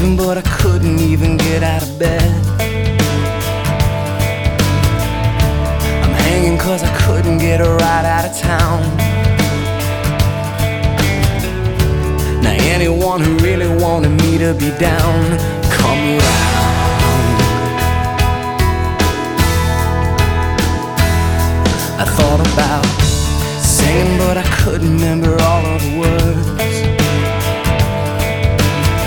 moving, but I couldn't even get out of bed. I'm hanging 'cause I couldn't get a ride out of town. Now anyone who really wanted me to be down, come round. I thought about singing, but I couldn't remember all of the words.